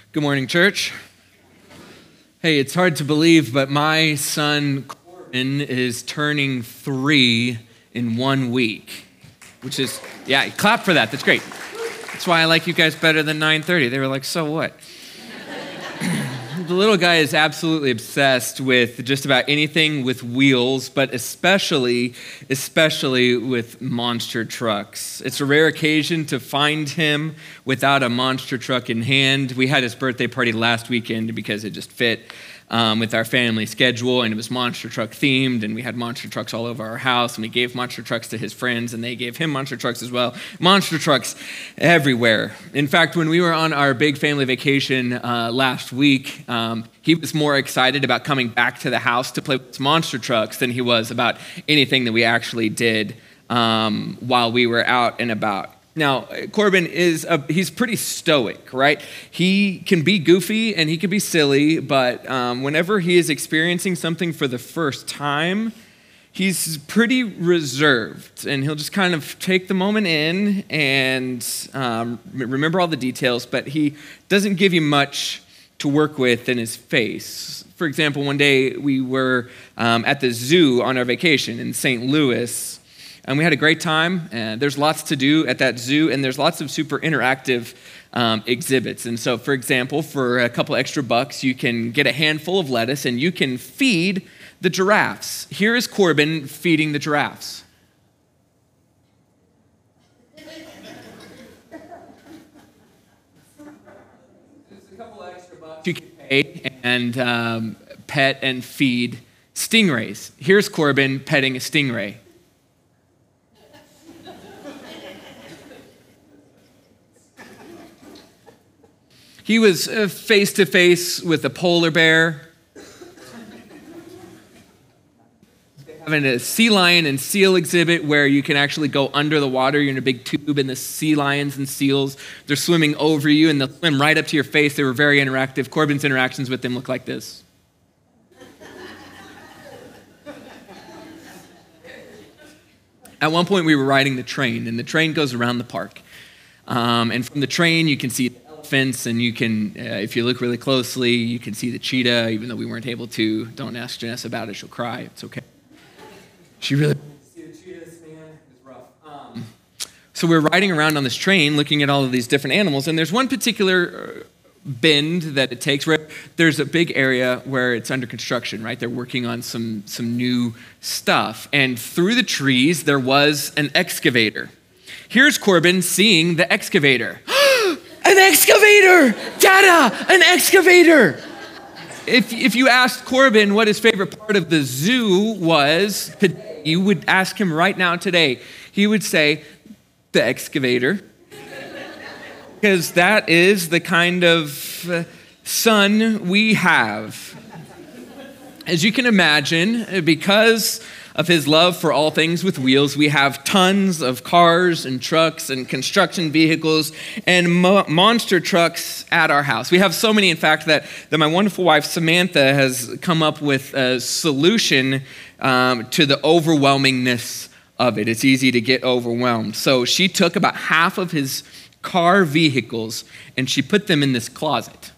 Good morning, church. Hey, it's hard to believe, but my son Corbin is turning 3 in 1 week, which is, clap for that. That's great. That's why I like you guys better than 9:30. They were like, so what? The little guy is absolutely obsessed with just about anything with wheels, but especially with monster trucks. It's a rare occasion to find him without a monster truck in hand. We had his birthday party last weekend because it just fit with our family schedule, and it was monster truck themed, and we had monster trucks all over our house, and we gave monster trucks to his friends, and they gave him monster trucks as well. Monster trucks everywhere. In fact, when we were on our big family vacation last week, he was more excited about coming back to the house to play with monster trucks than he was about anything that we actually did while we were out and about. Now, Corbin he's pretty stoic, right? He can be goofy and he can be silly, but whenever he is experiencing something for the first time, he's pretty reserved, and he'll just kind of take the moment in and remember all the details, but he doesn't give you much to work with in his face. For example, one day we were at the zoo on our vacation in St. Louis, and we had a great time. There's lots to do at that zoo, and there's lots of super interactive exhibits. And so, for example, for a couple extra bucks, you can get a handful of lettuce, and you can feed the giraffes. Here is Corbin feeding the giraffes. There's a couple extra bucks you can pay and pet and feed stingrays. Here's Corbin petting a stingray. He was face-to-face with a polar bear, having a sea lion and seal exhibit where you can actually go under the water. You're in a big tube, and the sea lions and seals, they're swimming over you, and they'll swim right up to your face. They were very interactive. Corbin's interactions with them look like this. At one point, we were riding the train, and the train goes around the park. And from the train, you can see fence, and you can, if you look really closely, you can see the cheetah, even though we weren't able to. Don't ask Janice about it, she'll cry, it's okay. She really see the cheetahs, man, it's rough. So we're riding around on this train looking at all of these different animals, and there's one particular bend that it takes where there's a big area where it's under construction, right? They're working on some new stuff, and through the trees there was an excavator. Here's Corbin seeing the excavator. An excavator! Dada! An excavator! If you asked Corbin what his favorite part of the zoo was, you would ask him right now today, he would say, the excavator. Because that is the kind of son we have. As you can imagine, because of his love for all things with wheels, we have tons of cars and trucks and construction vehicles and monster trucks at our house. We have so many, in fact, that my wonderful wife, Samantha, has come up with a solution to the overwhelmingness of it. It's easy to get overwhelmed. So she took about half of his car vehicles and she put them in this closet.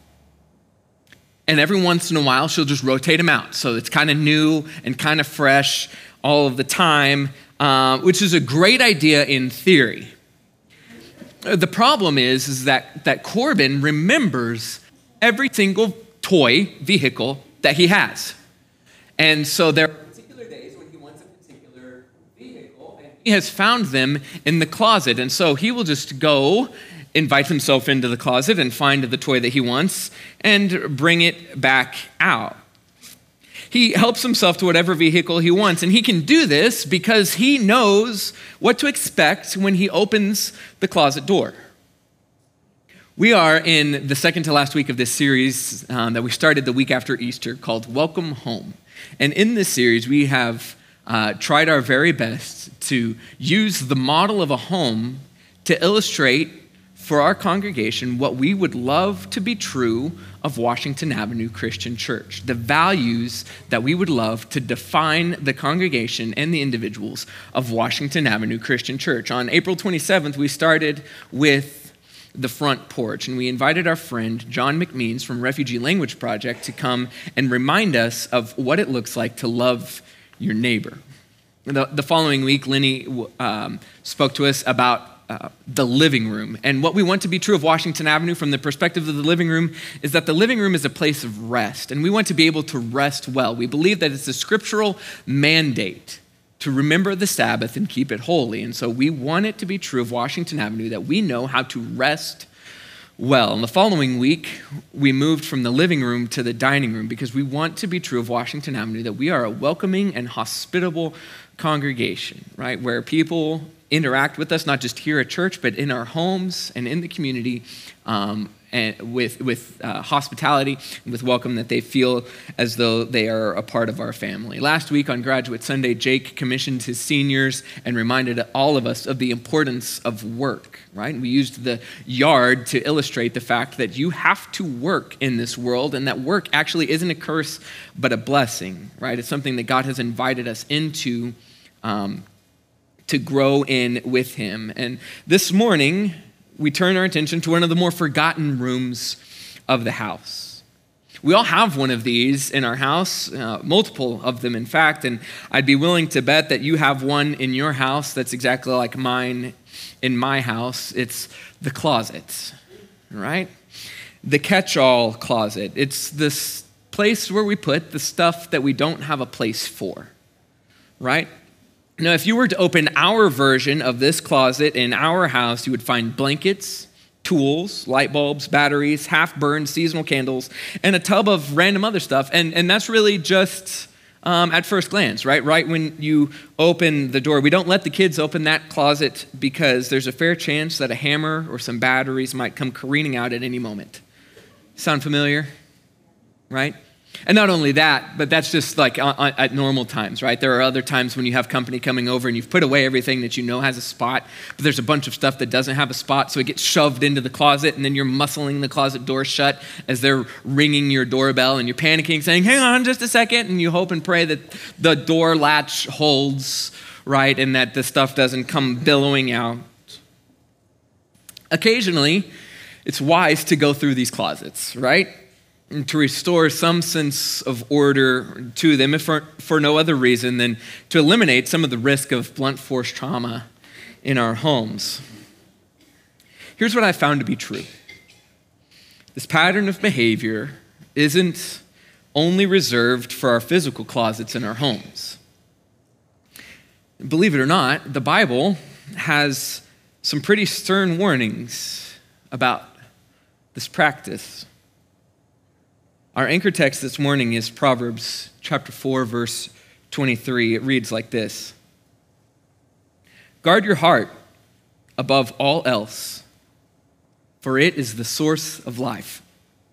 And every once in a while, she'll just rotate them out. So it's kind of new and kind of fresh all of the time, which is a great idea in theory. The problem is that Corbin remembers every single toy vehicle that he has. And so there are particular days when he wants a particular vehicle, and he has found them in the closet. And so he will just go invite himself into the closet and find the toy that he wants and bring it back out. He helps himself to whatever vehicle he wants, and he can do this because he knows what to expect when he opens the closet door. We are in the second to last week of this series that we started the week after Easter called Welcome Home. And in this series, we have tried our very best to use the model of a home to illustrate for our congregation what we would love to be true of Washington Avenue Christian Church, the values that we would love to define the congregation and the individuals of Washington Avenue Christian Church. On April 27th, we started with the front porch, and we invited our friend John McMeans from Refugee Language Project to come and remind us of what it looks like to love your neighbor. The following week, Lenny spoke to us about the living room. And what we want to be true of Washington Avenue from the perspective of the living room is that the living room is a place of rest, and we want to be able to rest well. We believe that it's a scriptural mandate to remember the Sabbath and keep it holy. And so we want it to be true of Washington Avenue that we know how to rest well. And the following week, we moved from the living room to the dining room because we want to be true of Washington Avenue that we are a welcoming and hospitable congregation, right? Where people interact with us, not just here at church, but in our homes and in the community, and with hospitality and with welcome, that they feel as though they are a part of our family. Last week on Graduate Sunday, Jake commissioned his seniors and reminded all of us of the importance of work, right? We used the yard to illustrate the fact that you have to work in this world, and that work actually isn't a curse, but a blessing, right? It's something that God has invited us into to grow in with him. And this morning, we turn our attention to one of the more forgotten rooms of the house. We all have one of these in our house, multiple of them, in fact, and I'd be willing to bet that you have one in your house that's exactly like mine in my house. It's the closet, right? The catch-all closet. It's this place where we put the stuff that we don't have a place for, right? Now, if you were to open our version of this closet in our house, you would find blankets, tools, light bulbs, batteries, half-burned seasonal candles, and a tub of random other stuff. And that's really just at first glance, right? Right when you open the door. We don't let the kids open that closet because there's a fair chance that a hammer or some batteries might come careening out at any moment. Sound familiar? Right? And not only that, but that's just like at normal times, right? There are other times when you have company coming over and you've put away everything that you know has a spot, but there's a bunch of stuff that doesn't have a spot, so it gets shoved into the closet, and then you're muscling the closet door shut as they're ringing your doorbell, and you're panicking, saying, hang on just a second, and you hope and pray that the door latch holds, right, and that the stuff doesn't come billowing out. Occasionally, it's wise to go through these closets, right? And to restore some sense of order to them, if for no other reason than to eliminate some of the risk of blunt force trauma in our homes. Here's what I found to be true. This pattern of behavior isn't only reserved for our physical closets in our homes. Believe it or not, the Bible has some pretty stern warnings about this practice. Our anchor text this morning is Proverbs chapter 4, verse 23. It reads like this: guard your heart above all else, for it is the source of life.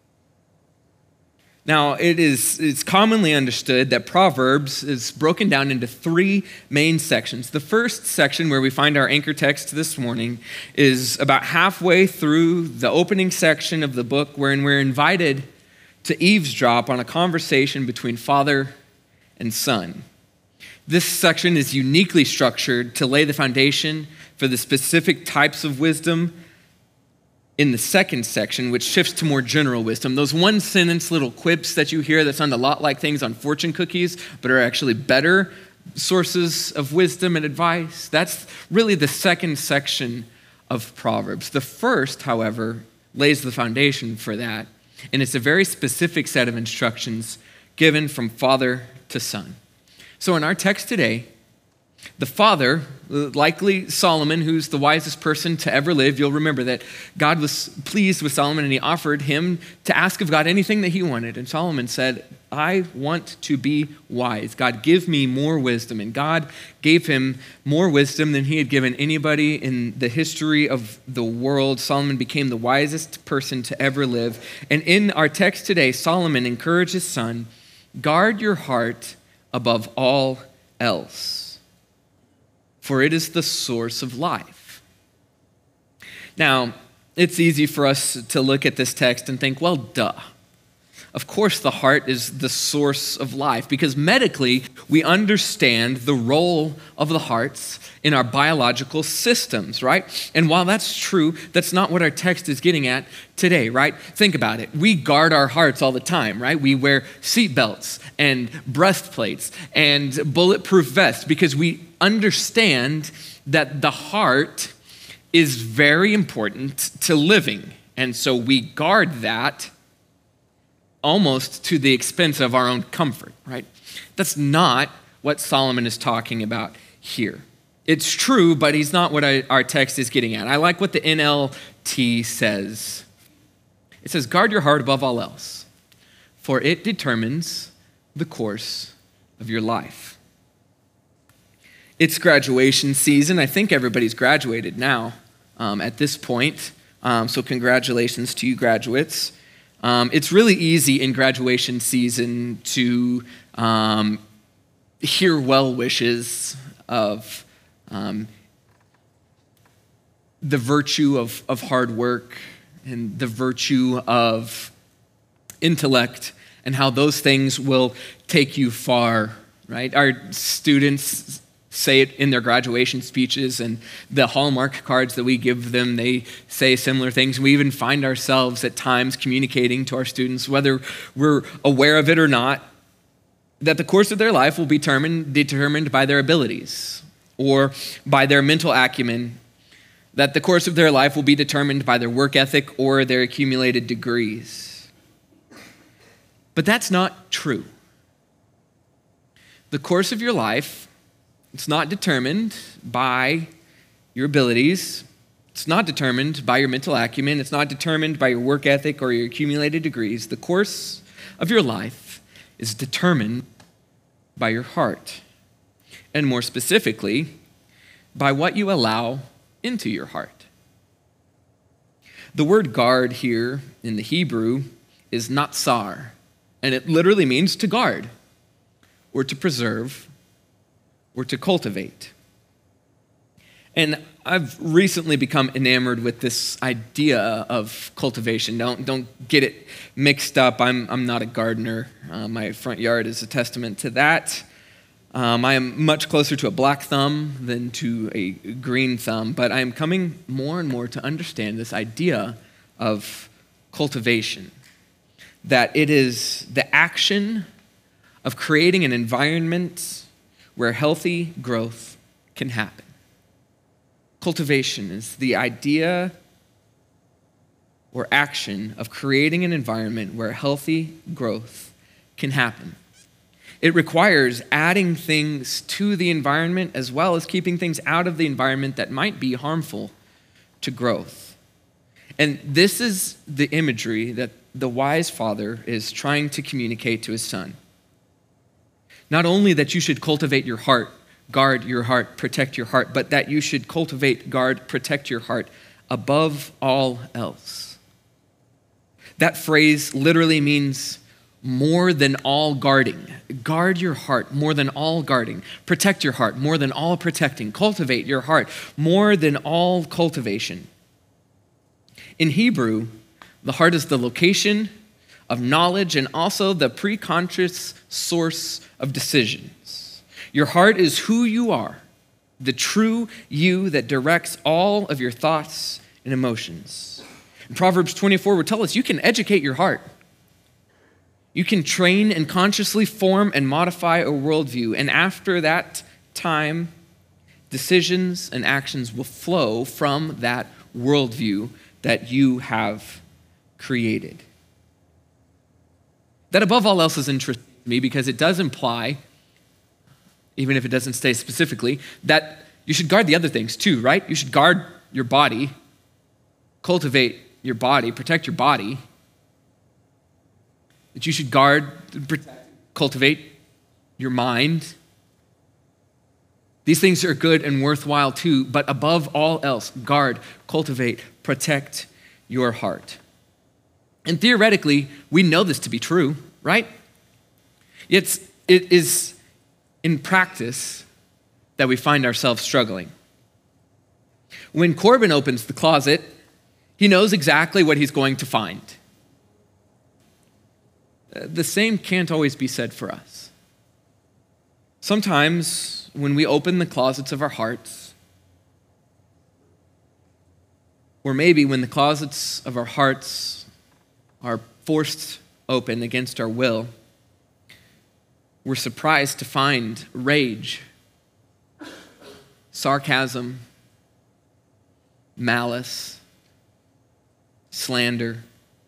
Now, it's commonly understood that Proverbs is broken down into three main sections. The first section, where we find our anchor text this morning, is about halfway through the opening section of the book, wherein we're invited to eavesdrop on a conversation between father and son. This section is uniquely structured to lay the foundation for the specific types of wisdom in the second section, which shifts to more general wisdom. Those one-sentence little quips that you hear that sound a lot like things on fortune cookies, but are actually better sources of wisdom and advice. That's really the second section of Proverbs. The first, however, lays the foundation for that. And it's a very specific set of instructions given from father to son. So in our text today, the father, likely Solomon, who's the wisest person to ever live, you'll remember that God was pleased with Solomon and he offered him to ask of God anything that he wanted. And Solomon said, I want to be wise. God, give me more wisdom. And God gave him more wisdom than he had given anybody in the history of the world. Solomon became the wisest person to ever live. And in our text today, Solomon encouraged his son, guard your heart above all else, for it is the source of life. Now, it's easy for us to look at this text and think, well, duh. Of course, the heart is the source of life because medically, we understand the role of the hearts in our biological systems, right? And while that's true, that's not what our text is getting at today, right? Think about it. We guard our hearts all the time, right? We wear seatbelts and breastplates and bulletproof vests because we understand that the heart is very important to living. And so we guard that almost to the expense of our own comfort, right? That's not what Solomon is talking about here. It's true, but he's not what our text is getting at. I like what the NLT says. It says, guard your heart above all else, for it determines the course of your life. It's graduation season. I think everybody's graduated now at this point, so congratulations to you graduates. It's really easy in graduation season to hear well wishes of the virtue of hard work and the virtue of intellect and how those things will take you far, right? Our students say it in their graduation speeches, and the Hallmark cards that we give them, they say similar things. We even find ourselves at times communicating to our students, whether we're aware of it or not, that the course of their life will be determined by their abilities or by their mental acumen, that the course of their life will be determined by their work ethic or their accumulated degrees. But that's not true. The course of your life, it's not determined by your abilities. It's not determined by your mental acumen. It's not determined by your work ethic or your accumulated degrees. The course of your life is determined by your heart, and more specifically, by what you allow into your heart. The word guard here in the Hebrew is natsar, and it literally means to guard or to preserve or to cultivate. And I've recently become enamored with this idea of cultivation. Don't get it mixed up. I'm not a gardener. My front yard is a testament to that. I am much closer to a black thumb than to a green thumb, but I am coming more and more to understand this idea of cultivation, that it is the action of creating an environment where healthy growth can happen. Cultivation is the idea or action of creating an environment where healthy growth can happen. It requires adding things to the environment as well as keeping things out of the environment that might be harmful to growth. And this is the imagery that the wise father is trying to communicate to his son. Not only that you should cultivate your heart, guard your heart, protect your heart, but that you should cultivate, guard, protect your heart above all else. That phrase literally means more than all guarding. Guard your heart more than all guarding. Protect your heart more than all protecting. Cultivate your heart more than all cultivation. In Hebrew, the heart is the location of knowledge and also the preconscious source of decisions. Your heart is who you are, the true you that directs all of your thoughts and emotions. In Proverbs 24 would tell us you can educate your heart. You can train and consciously form and modify a worldview, and after that time, decisions and actions will flow from that worldview that you have created. That above all else is interesting to me because it does imply, even if it doesn't say specifically, that you should guard the other things too, right? You should guard your body, cultivate your body, protect your body. That you should guard, protect, cultivate your mind. These things are good and worthwhile too, but above all else, guard, cultivate, protect your heart. And theoretically, we know this to be true, right? It is in practice that we find ourselves struggling. When Corbin opens the closet, he knows exactly what he's going to find. the same can't always be said for us. Sometimes when we open the closets of our hearts, or maybe when the closets of our hearts are forced open against our will, we're surprised to find rage, sarcasm, malice, slander.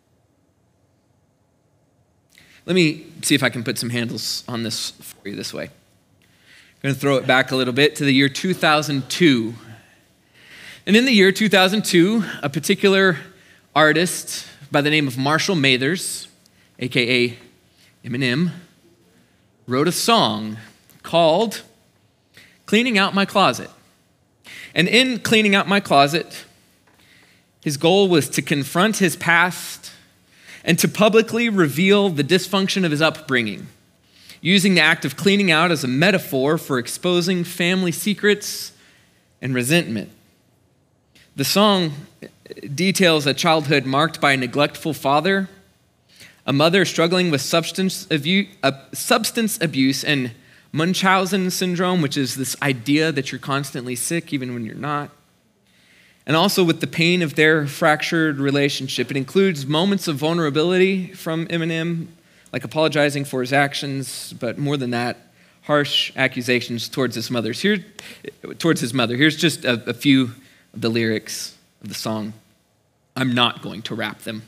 Let me see if I can put some handles on this for you this way. I'm going to throw it back a little bit to the year 2002. And in the year 2002, a particular artist by the name of Marshall Mathers, aka Eminem, wrote a song called Cleaning Out My Closet. And in Cleaning Out My Closet, his goal was to confront his past and to publicly reveal the dysfunction of his upbringing, using the act of cleaning out as a metaphor for exposing family secrets and resentment. The song details a childhood marked by a neglectful father, a mother struggling with substance abuse and Munchausen syndrome, which is this idea that you're constantly sick even when you're not, and also with the pain of their fractured relationship. It includes moments of vulnerability from Eminem, like apologizing for his actions, but more than that, harsh accusations towards his mother. Here's just a few of the lyrics of the song. I'm not going to rap them.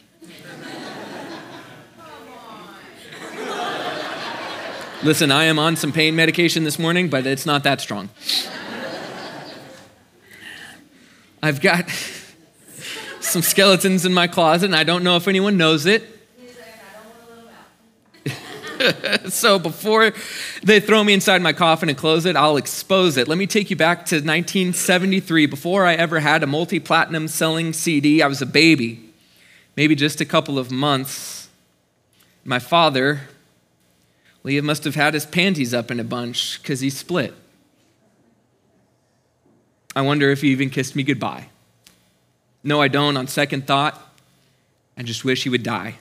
Listen, I am on some pain medication this morning, but it's not that strong. I've got some skeletons in my closet, and I don't know if anyone knows it. So before they throw me inside my coffin and close it, I'll expose it. Let me take you back to 1973. Before I ever had a multi-platinum selling CD, I was a baby, maybe just a couple of months. My father, he must have had his panties up in a bunch because he split. I wonder if he even kissed me goodbye. No, I don't. On second thought, I just wish he would die.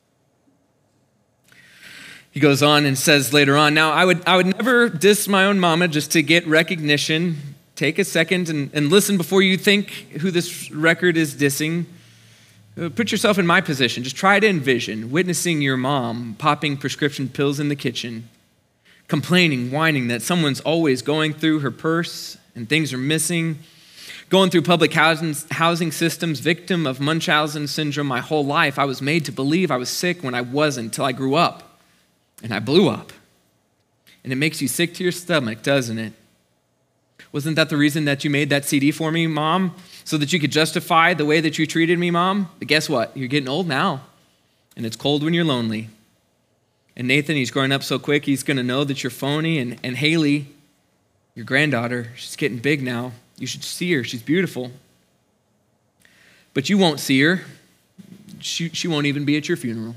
He goes on and says later on, now I would never diss my own mama just to get recognition. Take a second and listen before you think who this record is dissing. Put yourself in my position. Just try to envision witnessing your mom popping prescription pills in the kitchen, complaining, whining that someone's always going through her purse and things are missing, going through public housing systems, victim of Munchausen syndrome my whole life. I was made to believe I was sick when I wasn't until I grew up. And I blew up. And it makes you sick to your stomach, doesn't it? Wasn't that the reason that you made that CD for me, Mom? So that you could justify the way that you treated me, Mom? But guess what? You're getting old now. And it's cold when you're lonely. And Nathan, he's growing up so quick, he's going to know that you're phony. And Haley, your granddaughter, she's getting big now. You should see her. She's beautiful. But you won't see her. She won't even be at your funeral.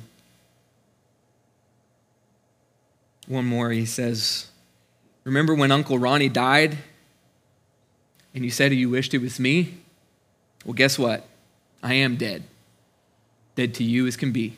One more, he says, remember when Uncle Ronnie died and you said you wished it was me? Well, guess what? I am dead. Dead to you as can be.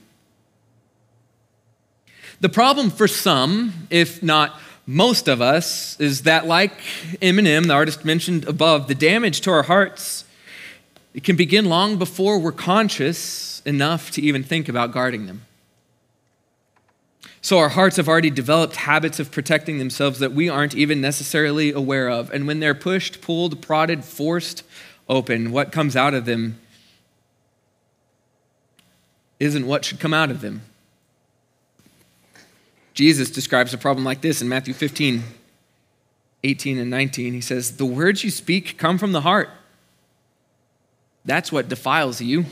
The problem for some, if not most of us, is that like Eminem, the artist mentioned above, the damage to our hearts, it can begin long before we're conscious enough to even think about guarding them. So our hearts have already developed habits of protecting themselves that we aren't even necessarily aware of. And when they're pushed, pulled, prodded, forced open, what comes out of them isn't what should come out of them. Jesus describes a problem like this in Matthew 15, 18 and 19. He says, the words you speak come from the heart. That's what defiles you.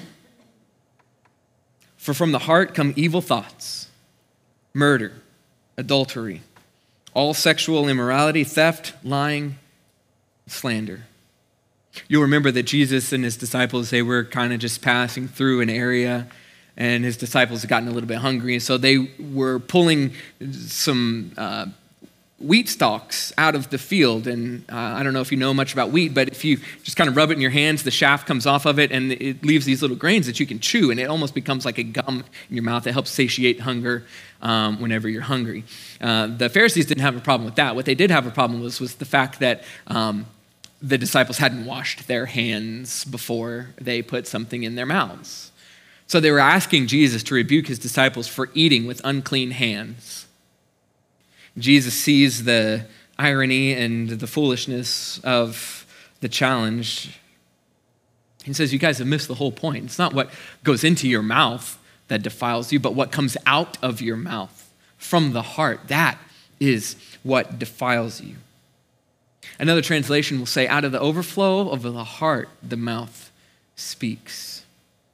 For from the heart come evil thoughts, murder, adultery, all sexual immorality, theft, lying, slander. You'll remember that Jesus and his disciples, they were kind of just passing through an area, and his disciples had gotten a little bit hungry, and so they were pulling some wheat stalks out of the field. And I don't know if you know much about wheat, but if you just kind of rub it in your hands, the shaft comes off of it and it leaves these little grains that you can chew, and it almost becomes like a gum in your mouth. It helps satiate hunger whenever you're hungry. The Pharisees didn't have a problem with that. What they did have a problem was the fact that the disciples hadn't washed their hands before they put something in their mouths. So they were asking Jesus to rebuke his disciples for eating with unclean hands. Jesus sees the irony and the foolishness of the challenge. He says, you guys have missed the whole point. It's not what goes into your mouth that defiles you, but what comes out of your mouth from the heart. That is what defiles you. Another translation will say, out of the overflow of the heart, the mouth speaks.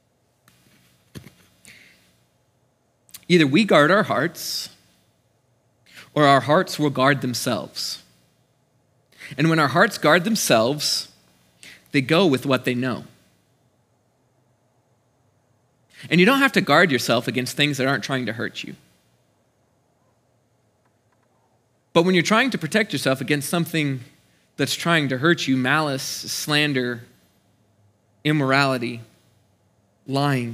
Either we guard our hearts, or our hearts will guard themselves. And when our hearts guard themselves, they go with what they know. And you don't have to guard yourself against things that aren't trying to hurt you. But when you're trying to protect yourself against something that's trying to hurt you, malice, slander, immorality, lying,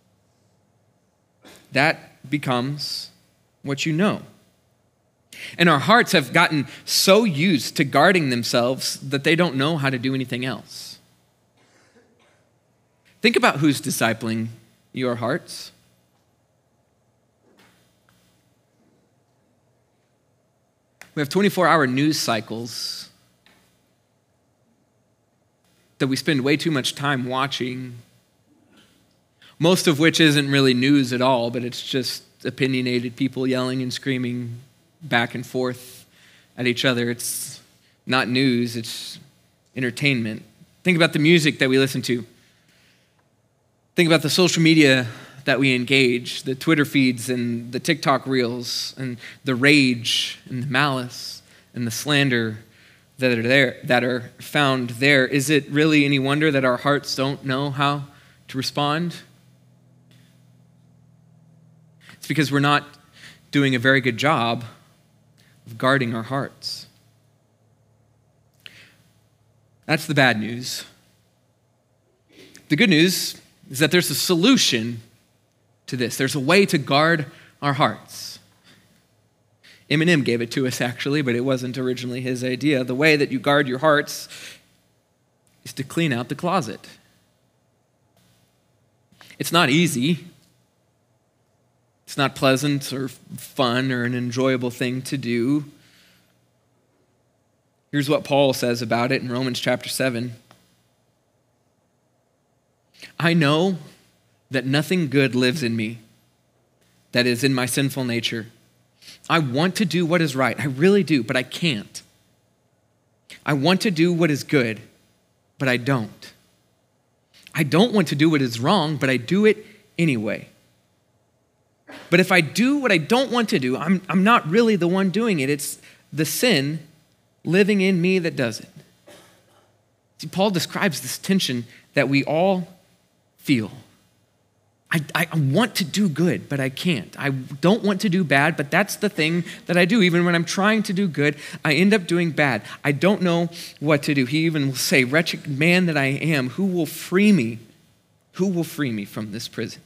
that becomes what you know. And our hearts have gotten so used to guarding themselves that they don't know how to do anything else. Think about who's discipling your hearts. We have 24-hour news cycles that we spend way too much time watching, most of which isn't really news at all, but it's just opinionated people yelling and screaming back and forth at each other. It's not news, it's entertainment. Think about the music that we listen to. Think about the social media that we engage, the Twitter feeds and the TikTok reels and the rage and the malice and the slander that are found there. Is it really any wonder that our hearts don't know how to respond? It's because we're not doing a very good job of guarding our hearts. That's the bad news. The good news is that there's a solution to this. There's a way to guard our hearts. Eminem gave it to us, actually, but it wasn't originally his idea. The way that you guard your hearts is to clean out the closet. It's not easy. It's not pleasant or fun or an enjoyable thing to do. Here's what Paul says about it in Romans chapter 7. I know that nothing good lives in me, that is in my sinful nature. I want to do what is right. I really do, but I can't. I want to do what is good, but I don't. I don't want to do what is wrong, but I do it anyway. But if I do what I don't want to do, I'm not really the one doing it. It's the sin living in me that does it. See, Paul describes this tension that we all feel. I want to do good, but I can't. I don't want to do bad, but that's the thing that I do. Even when I'm trying to do good, I end up doing bad. I don't know what to do. He even will say, wretched man that I am, who will free me? Who will free me from this prison?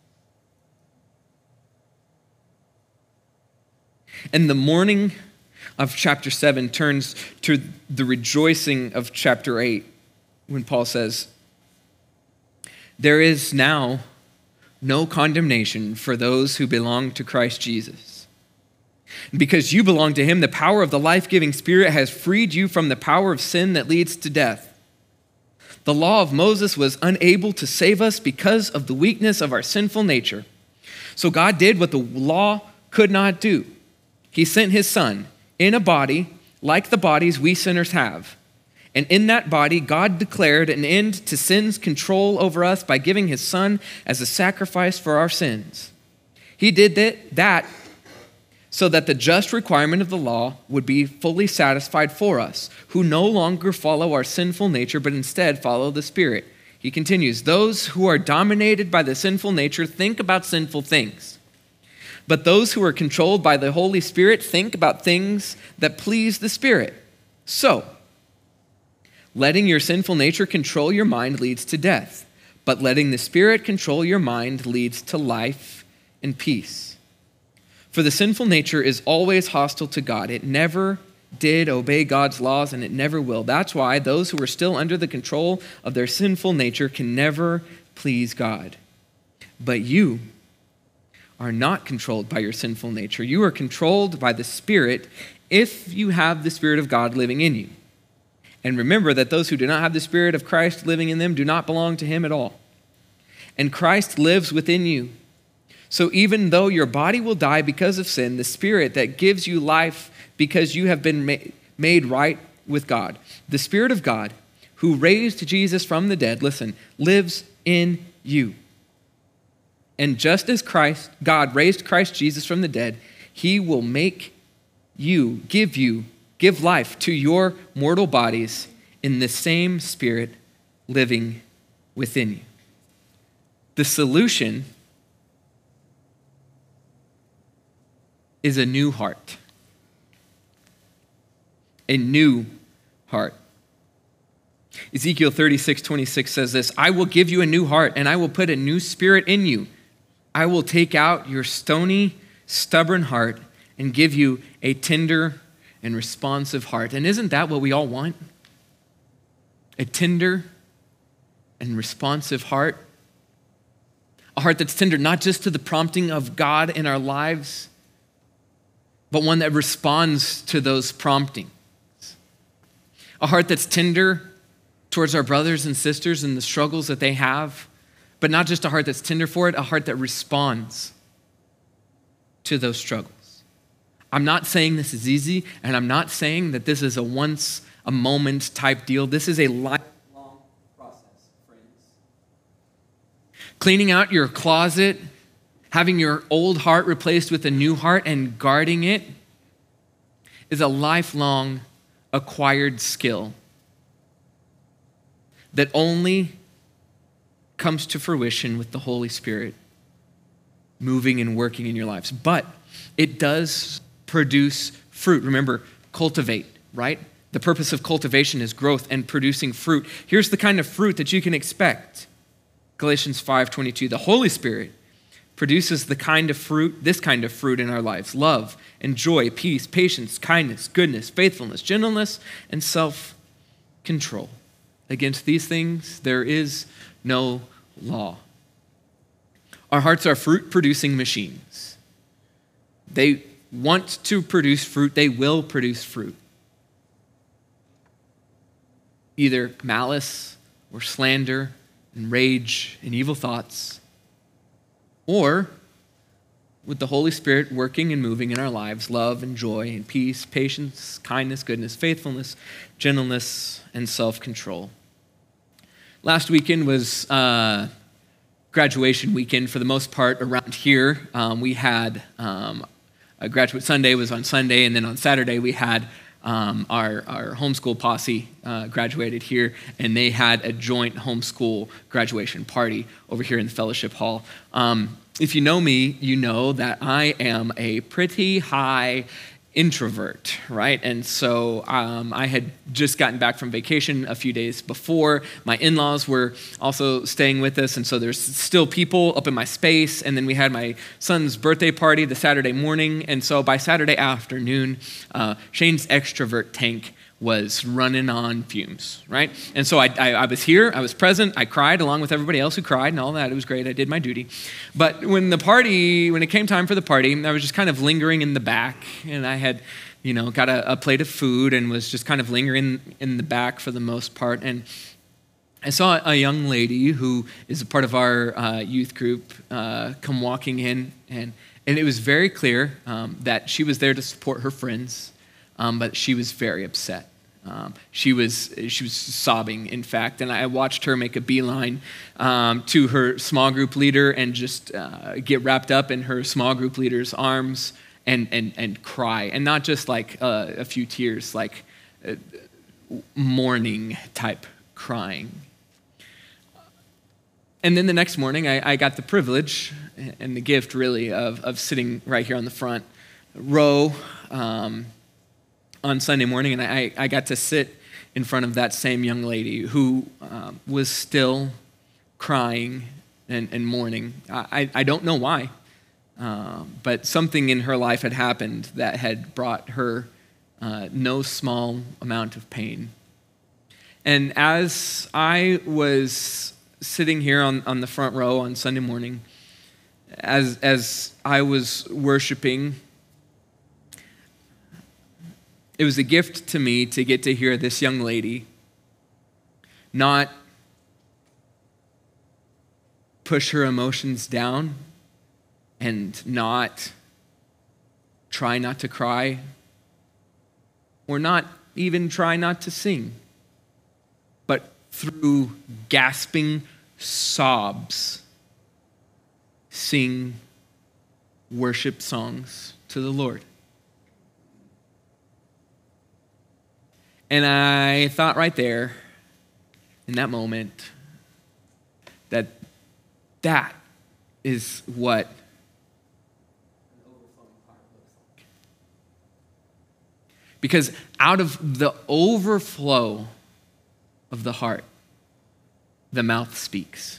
And the mourning of chapter 7 turns to the rejoicing of chapter 8 when Paul says, there is now no condemnation for those who belong to Christ Jesus. Because you belong to him, the power of the life-giving Spirit has freed you from the power of sin that leads to death. The law of Moses was unable to save us because of the weakness of our sinful nature. So God did what the law could not do. He sent his Son in a body like the bodies we sinners have. And in that body, God declared an end to sin's control over us by giving his Son as a sacrifice for our sins. He did that so that the just requirement of the law would be fully satisfied for us, who no longer follow our sinful nature, but instead follow the Spirit. He continues, those who are dominated by the sinful nature think about sinful things. But those who are controlled by the Holy Spirit think about things that please the Spirit. So, letting your sinful nature control your mind leads to death, but letting the Spirit control your mind leads to life and peace. For the sinful nature is always hostile to God. It never did obey God's laws, and it never will. That's why those who are still under the control of their sinful nature can never please God. But you are not controlled by your sinful nature. You are controlled by the Spirit if you have the Spirit of God living in you. And remember that those who do not have the Spirit of Christ living in them do not belong to him at all. And Christ lives within you. So even though your body will die because of sin, the Spirit that gives you life because you have been made right with God, the Spirit of God who raised Jesus from the dead, listen, lives in you. And just as God raised Christ Jesus from the dead, he will make you, give life to your mortal bodies in the same Spirit living within you. The solution is a new heart. A new heart. Ezekiel 36:26 says this, I will give you a new heart, and I will put a new spirit in you. I will take out your stony, stubborn heart and give you a tender and responsive heart. And isn't that what we all want? A tender and responsive heart. A heart that's tender not just to the prompting of God in our lives, but one that responds to those promptings. A heart that's tender towards our brothers and sisters and the struggles that they have, but not just a heart that's tender for it, a heart that responds to those struggles. I'm not saying this is easy, and I'm not saying that this is a once a moment type deal. This is a lifelong process, friends. Cleaning out your closet, having your old heart replaced with a new heart, and guarding it is a lifelong acquired skill that only comes to fruition with the Holy Spirit moving and working in your lives. But it does produce fruit. Remember, cultivate, right? The purpose of cultivation is growth and producing fruit. Here's the kind of fruit that you can expect. Galatians 5:22, the Holy Spirit produces this kind of fruit in our lives: love and joy, peace, patience, kindness, goodness, faithfulness, gentleness, and self-control. Against these things, there is no law. Our hearts are fruit-producing machines. They want to produce fruit. They will produce fruit. Either malice or slander and rage and evil thoughts, or with the Holy Spirit working and moving in our lives, love and joy and peace, patience, kindness, goodness, faithfulness, gentleness, and self-control. Last weekend was graduation weekend for the most part around here. We had a graduate Sunday was on Sunday, and then on Saturday we had our homeschool posse graduated here, and they had a joint homeschool graduation party over here in the fellowship hall. If you know me, you know that I am a pretty high introvert, right? And so I had just gotten back from vacation a few days before. My in-laws were also staying with us, and so there's still people up in my space. And then we had my son's birthday party the Saturday morning, and so by Saturday afternoon, Shane's extrovert tank was running on fumes, right? And so I was here, I was present, I cried along with everybody else who cried and all that. It was great, I did my duty. But when it came time for the party, I was just kind of lingering in the back, and I had, got a plate of food and was just kind of lingering in the back for the most part. And I saw a young lady who is a part of our youth group come walking in, and it was very clear that she was there to support her friends, but she was very upset. She was sobbing, in fact, and I watched her make a beeline to her small group leader and just get wrapped up in her small group leader's arms and cry, and not just like a few tears, like mourning type crying. And then the next morning, I got the privilege and the gift, really, of sitting right here on the front row on Sunday morning, and I got to sit in front of that same young lady who was still crying and mourning. I don't know why, but something in her life had happened that had brought her no small amount of pain. And as I was sitting here on the front row on Sunday morning, as I was worshiping, it was a gift to me to get to hear this young lady not push her emotions down and not try not to cry or not even try not to sing, but through gasping sobs, sing worship songs to the Lord. And I thought right there, in that moment, that is what an overflowing heart looks like. Because out of the overflow of the heart, the mouth speaks.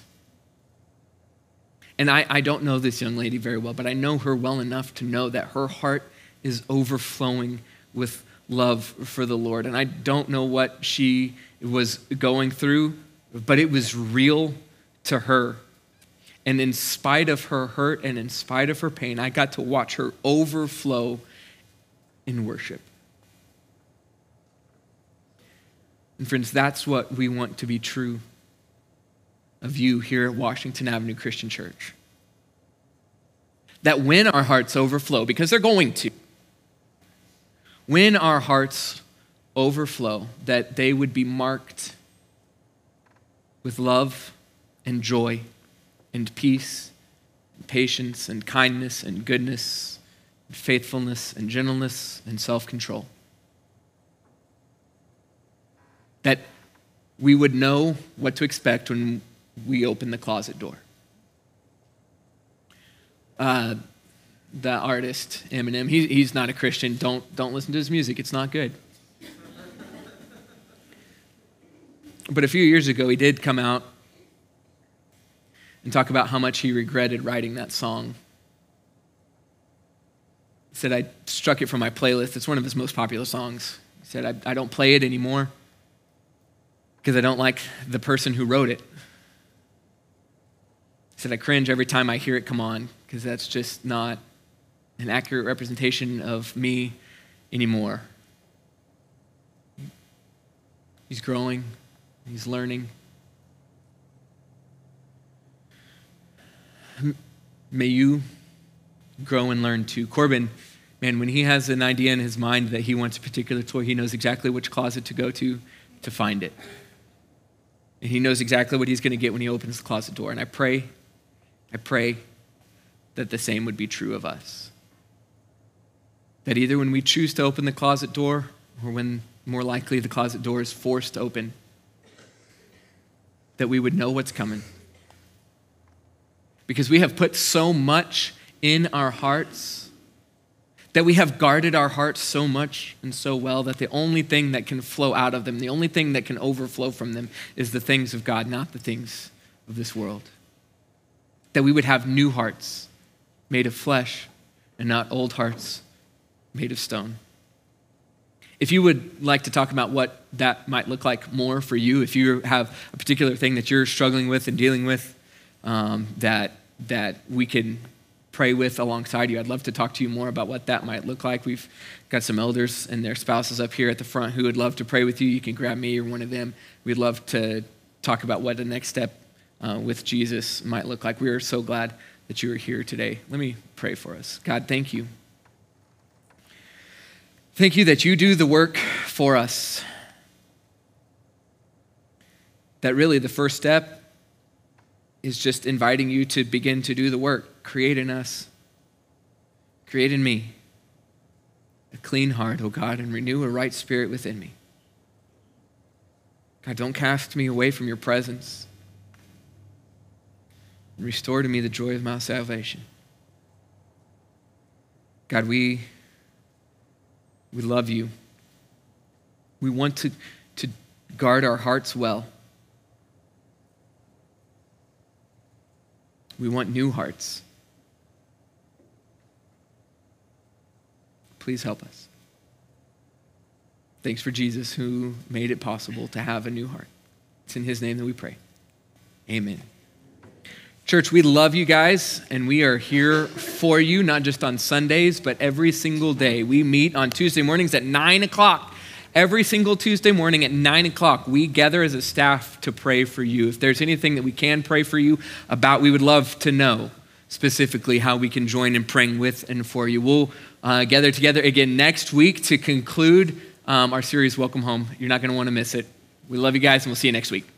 And I don't know this young lady very well, but I know her well enough to know that her heart is overflowing with love for the Lord. And I don't know what she was going through, but it was real to her. And in spite of her hurt and in spite of her pain, I got to watch her overflow in worship. And friends, that's what we want to be true of you here at Washington Avenue Christian Church. That when our hearts overflow, because they're going to, when our hearts overflow, that they would be marked with love and joy and peace and patience and kindness and goodness and faithfulness and gentleness and self-control. That we would know what to expect when we open the closet door. The artist, Eminem, he's not a Christian. Don't listen to his music. It's not good. But a few years ago, he did come out and talk about how much he regretted writing that song. He said, I struck it from my playlist. It's one of his most popular songs. He said, I don't play it anymore because I don't like the person who wrote it. He said, I cringe every time I hear it come on because that's just not an accurate representation of me anymore. He's growing. He's learning. May you grow and learn too. Corbin, man, when he has an idea in his mind that he wants a particular toy, he knows exactly which closet to go to find it. And he knows exactly what he's going to get when he opens the closet door. And I pray that the same would be true of us. That either when we choose to open the closet door or when more likely the closet door is forced open, that we would know what's coming. Because we have put so much in our hearts, that we have guarded our hearts so much and so well that the only thing that can flow out of them, the only thing that can overflow from them is the things of God, not the things of this world. That we would have new hearts made of flesh and not old hearts made of stone. If you would like to talk about what that might look like more for you, if you have a particular thing that you're struggling with and dealing with, that we can pray with alongside you, I'd love to talk to you more about what that might look like. We've got some elders and their spouses up here at the front who would love to pray with you. You can grab me or one of them. We'd love to talk about what the next step with Jesus might look like. We are so glad that you are here today. Let me pray for us. God, thank you. Thank you that you do the work for us. That really the first step is just inviting you to begin to do the work. Create in us, create in me a clean heart, oh God, and renew a right spirit within me. God, don't cast me away from your presence. and restore to me the joy of my salvation. God, we love you. We want to guard our hearts well. We want new hearts. Please help us. Thanks for Jesus, who made it possible to have a new heart. It's in his name that we pray. Amen. Church, we love you guys, and we are here for you, not just on Sundays, but every single day. We meet on Tuesday mornings at 9 o'clock. Every single Tuesday morning at 9 o'clock, we gather as a staff to pray for you. If there's anything that we can pray for you about, we would love to know specifically how we can join in praying with and for you. We'll gather together again next week to conclude our series, Welcome Home. You're not going to want to miss it. We love you guys, and we'll see you next week.